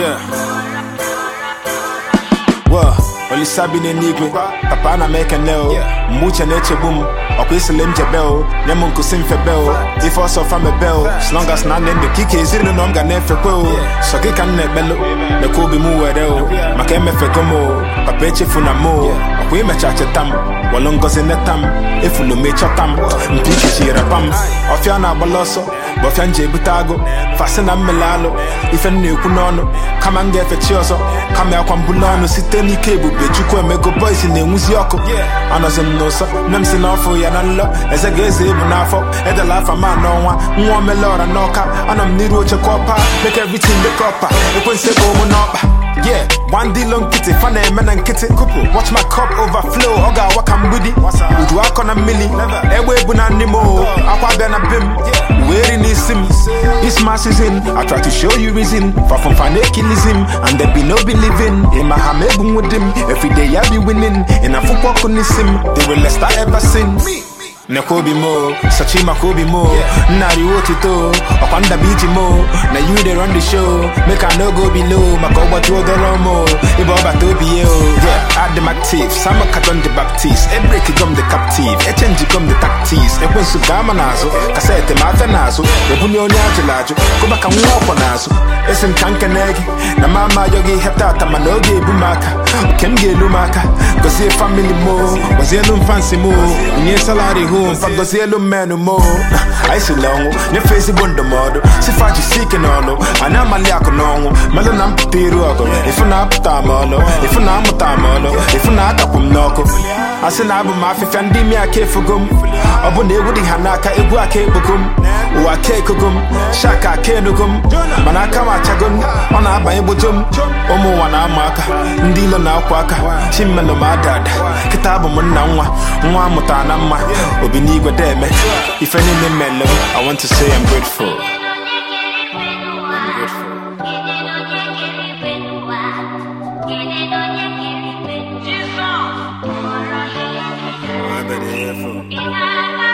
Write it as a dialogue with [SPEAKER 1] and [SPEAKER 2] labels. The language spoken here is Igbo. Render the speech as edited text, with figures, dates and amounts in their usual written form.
[SPEAKER 1] Yeah. Well, only Sabine Nigwe, Tapana make a nail, Mucha nature boom, or Whistling Jabel, Yamun Kusim Febel, if also from a bell, as long as none in the kick is in the Nonga Nefepo, so they can net bello, the Kobe Muero, Makeme Fegomo, Papeche Funamo, a women chachatam, Walongos in the tam, if you make chatam, Pikachi Rapam, Ofiana Baloso, Bofanje Butago, Fasena Melalo, if a new Punono, come and get a chioso, come out from Bulano, Siteni Cable, Bechuko, Mego Boys in the Muzioko, Anazem Nosa, Nemsin Offo Yanalo, as a gaze Nafo, at the life of man, no one Melora Noka, and I'm Niro Chacopa, make everything the proper, it will say Bobo. Yeah, one D long kitty, funny man and kitty couple. Watch my cup overflow, Oga wakam budi. Would walk on a milli, ewe bunanimo, aqua ben a bim. Wearing his sim, this mass is in. I try to show you reason, far from fanakilism, and there be no believing. In my hamebum with him, every day I be winning. In a football kunissim, they will less I ever sin. Nakobi mo, Sachima Kobi mo, Nari Wotito, Okanda Beach mo, na you they run the show, make I no go below, Makoba to the Romo, Iboba Tobio, yeah, add them active, Sama Katon the Baptiste, a break come the captive, a change come the tactics, a Quinsu Gamanazo, Cassette Matanazo, the Bunyo Nagelajo, go back and walk on Azo, Essen Kankanegi, Namama Yogi Heptata Manogi Bumaka, Kemge Lumaka, Gosia family mo, was a fancy mo, near salary. Fagosielo menu mo I see long ne face bondo modo si faci seeking ono ana maliako nongo melo nam tiru ago if na tamolo if na mutamolo if na tapum noko asina abu mafi fandi mi akefugum obu ne wudi hanaka ebu akebugum wa kekugum shaka kenugum manaka machagun ona aban bujum omu wana amaka ndilo na akwaka chimmelo madad kitabu munna nwa mutana ma Obinigwa deme, if any mellow, I want to say I'm grateful. I'm grateful.